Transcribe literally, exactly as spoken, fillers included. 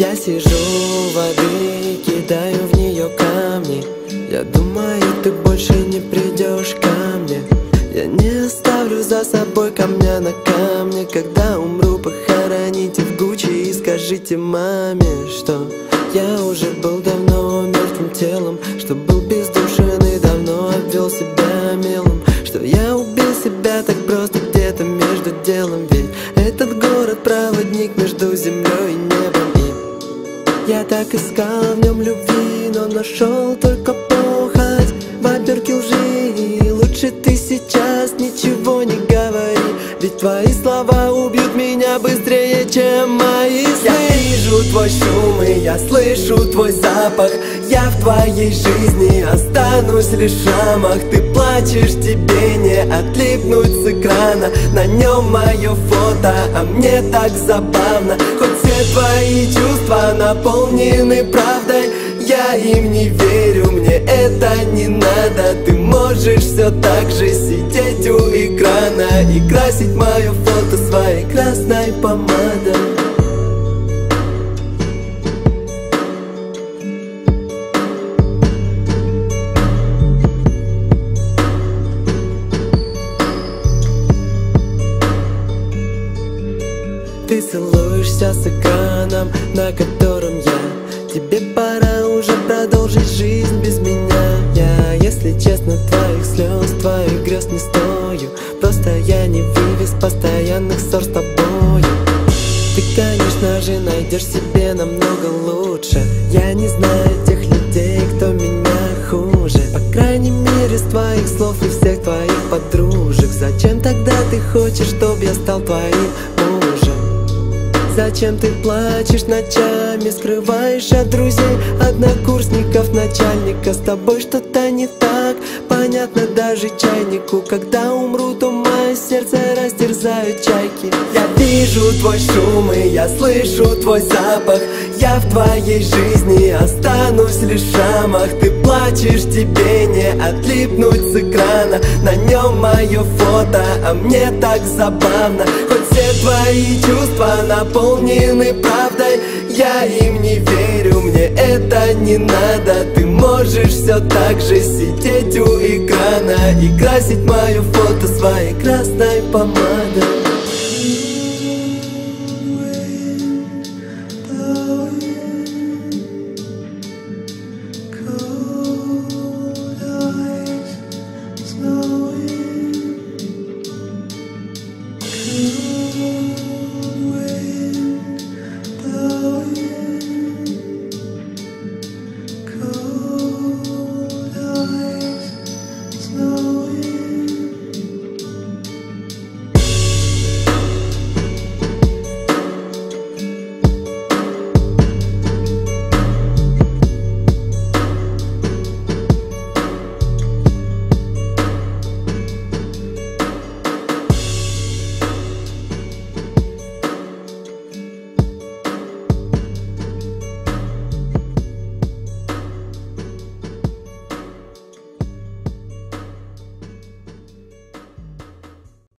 Я сижу у воды, кидаю в нее камни. Я думаю, ты больше не придешь ко мне. Я не оставлю за собой камня на камне. Когда умру, похороните в Гуччи и скажите маме, что я уже был давно мертвым телом, что был бездушен и давно обвел себя мелом, что я убил себя так просто где-то между делом. Ведь этот город проводник между землей и небом. И я так искал в нем любви, но нашел только похоть в обертке лжи. Лучше ты сейчас ничего не говори, ведь твои слова убьют меня быстрее, чем мои сны. Я вижу твой шум и я слышу твой запах. Я в твоей жизни останусь лишь в шрамах. Ты плачешь, тебе не отлипнуть с экрана. На нем мое фото, а мне так забавно. Хоть все твои чувства наполнены правдой, я им не верю, мне это не надо. Ты можешь все так же сидеть у экрана и красить мое фото своей красной помадой. Ты целуешься с экраном, на котором я. Тебе пора уже продолжить жизнь без меня. Я, если честно, твоих слез, твоих грез не стою. Просто я не вывез постоянных ссор с тобою. Ты, конечно же, найдешь себе намного лучше. Я не знаю тех людей, кто меня хуже. По крайней мере, с твоих слов и всех твоих подружек. Зачем тогда ты хочешь, чтоб я стал твоим мужем? Зачем ты плачешь ночами, скрываешь от друзей, однокурсников, начальника? С тобой что-то не так, понятно даже чайнику. Когда умру, то мое сердце растерзают чайки. Я вижу твой шум и я слышу твой запах. Я в твоей жизни останусь лишь в шрамах. Ты плачешь, тебе не отлипнуть с экрана. На нем мое фото, а мне так забавно. Хоть все твои чувства наполнены правдой, я им не верю, мне это не надо. Ты можешь все так же сидеть у экрана и красить мое фото своей красной помадой.